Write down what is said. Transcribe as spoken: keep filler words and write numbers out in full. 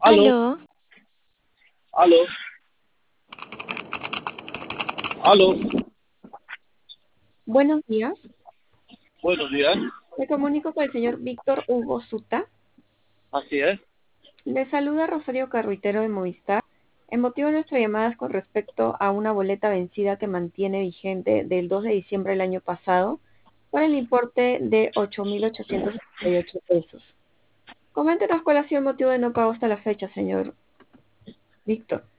Aló, Aló, aló, aló. buenos días. Buenos días. Me comunico con el señor Víctor Hugo Suta. Así es. Le saluda Rosario Carruitero de Movistar. El motivo de nuestra llamada es con respecto a una boleta vencida que mantiene vigente del dos de diciembre del año pasado por el importe de ocho mil ochocientos setenta y ocho pesos. Coméntenos cuál ha sido el motivo de no pago hasta la fecha, señor Víctor.